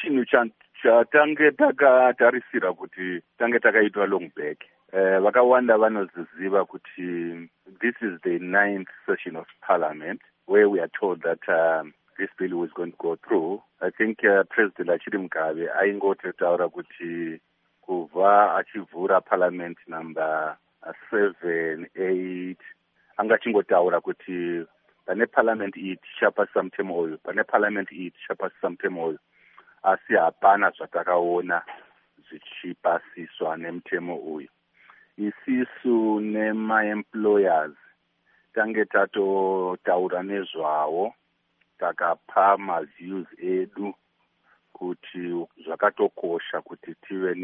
chinhu chatange takatarisira kuti tange takaitwa long back. Vakawanda vanoziziva kuti this is the 9th session of parliament where we are told that this bill was going to go through. I think President Achiri Mugabe aingotaura kuti kubva achivhura parliament number 7, 8 angachingotaura kuti pane parliament iyi tichapasisa mutemo uyu, pane parliament iyi tichapasisa mutemo uyu, asi hapana zvatakaona zvichipasiswa nemutemo uyu. Isisu nemaemployers tange tatotaura nezvavo, takapa maviews edu kuti zvakatokosha kuti tive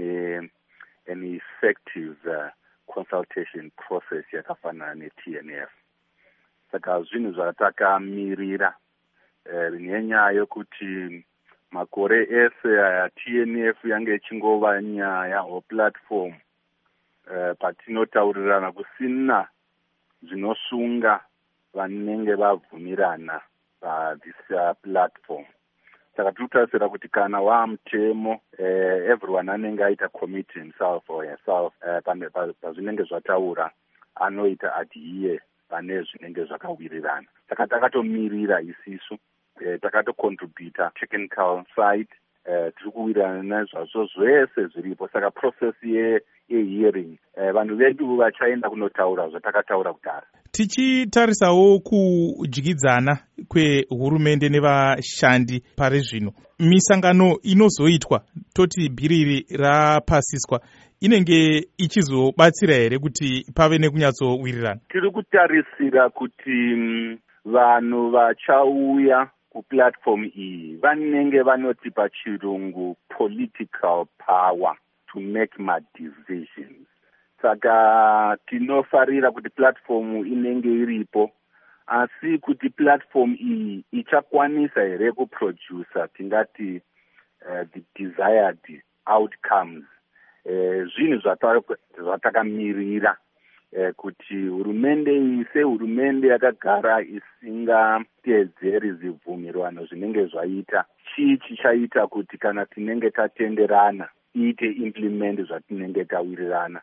an effective consultation process yakafanana neTNF. Saka zvinhu zvatakamirira nenyaya yokuti makore ese TNF yange ichingova nyaya or platform patinotaurirana kusina zvinosunga vanenge vabvumirana this platform. Saka tirikutarisira kuti kana mutemo everyone anenge aita commit himself or herself pazvinenge zvataura anoita adhiye pane zvinenge zvakawirirana. Saka takatomirira isisu, takatocontributa technical side, tiri kuwirirana nezvazvo zvese zviripo. Saka process yehearing vanhu vedu vachaenda kunotaura zvatakataura kudhara. Tichitarisawo kudyidzana kwehurumende nevashandi pari zvino, misangano inozoitwa toti bhiri rapasiswa inenge ichizobatsira here kuti pave nekunyatsowirirana? Tiri kutarisira kuti vanhu vachauya kuplatform iyi vanenge vanoti pachirungu political power to make my decisions. Saka tinofarira kuti platform inenge iripo, asi kuti platform iyi ichakwanisa here kuproducer tingati the desired outcomes. Zvinhu zvatakamirira kuti hurumende iyi sehurumende yakagara isingateedzeri zvibvumirwano zvinenge zvaita, chii chichaita kuti kana tinenge tatenderana iite implement zvatinenge tawirirana.